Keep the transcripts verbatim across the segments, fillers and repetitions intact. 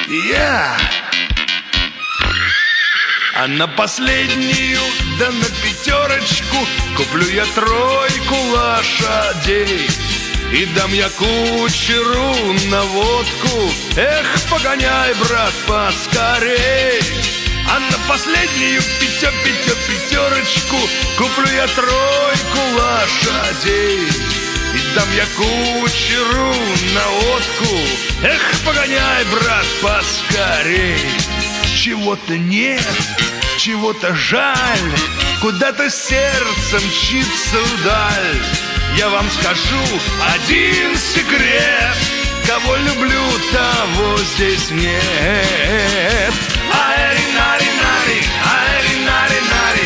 Я. А на последнюю, да на пятерочку куплю я тройку лошадей и дам я кучеру на водку. Эх, погоняй, брат, поскорей. А на последнюю пятё, пятё, пятерочку куплю я тройку лошадей и дам я кучеру на водку. Эх, погоняй, брат, поскорей. Чего-то нет, чего-то жаль, куда-то сердце мчится вдаль. Я вам скажу один секрет: кого люблю, того здесь нет. Айри-нари-нари, айри-нари-нари,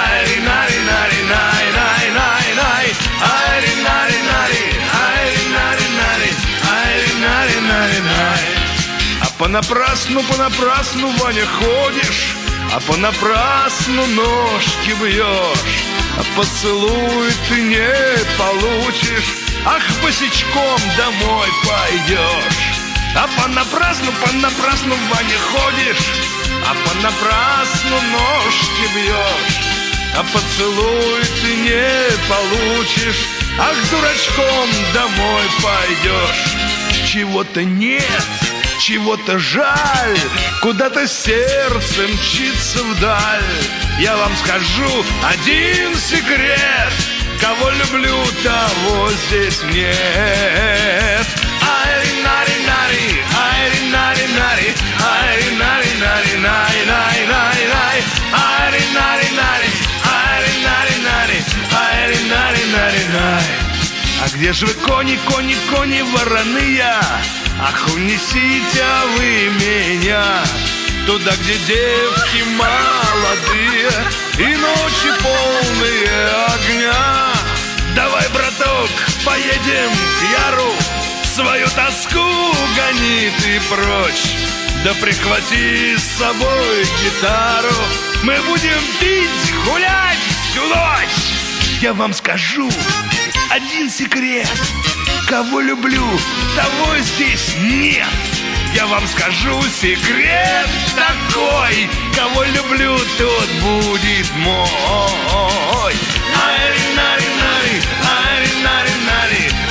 айри-нари-нари-нари-най-най-най-най, айри-нари-нари, айри-нари-нари, айри-нари-нари-най. А понапрасну, понапрасну, Ваня, ходишь, а понапрасну ножки бьешь, а поцелуй ты не получишь, ах, босичком домой пойдешь. А понапрасну, понапрасну, Ваня, ходишь, а понапрасну ножки бьешь, а поцелуй ты не получишь, ах, дурачком домой пойдешь. Чего-то нет, чего-то жаль, куда-то сердце мчится вдаль. Я вам скажу один секрет: кого люблю, того здесь нет. Айри-нари-нари, айри-нари-нари, айри-нари-нари-нари-най-най-най-най, айри-нари-нари, айри-нари-нари, айри-нари-нари-най. А где же вы, кони, кони, кони вороные? Ах, унесите вы меня туда, где девки молодые и ночи полные огня. Давай, браток, поедем к Яру, свою тоску гони ты прочь, да прихвати с собой гитару. Мы будем пить, гулять всю ночь. Я вам скажу один секрет: кого люблю, того здесь нет. Я вам скажу секрет такой: кого люблю, тот будет мой. Айри-нари-нари, айри-нари-нари,